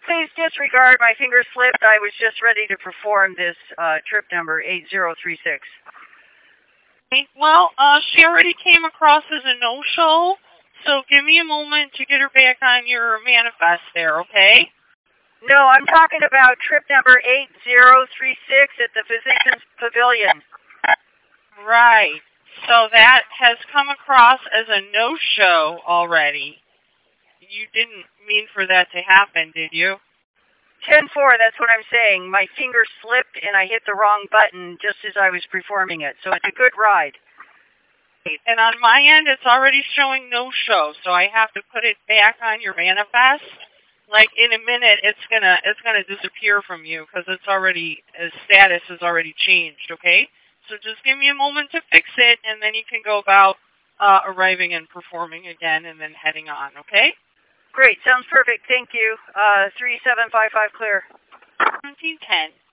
Please disregard. My finger slipped. I was just ready to perform this trip number 8036. Well, she already came across as a no-show, so give me a moment to get her back on your manifest there, okay? No, I'm talking about trip number 8036 at the Physicians Pavilion. Right. So that has come across as a no-show already. You didn't mean for that to happen, did you? 10-4, that's what I'm saying. My finger slipped and I hit the wrong button just as I was performing it. So it's a good ride. And on my end, it's already showing no show, so I have to put it back on your manifest. Like in a minute, it's gonna disappear from you because it's already status has already changed. Okay, so just give me a moment to fix it, and then you can go about arriving and performing again, and then heading on. Okay. Great, sounds perfect. Thank you. 3755 clear. 1710.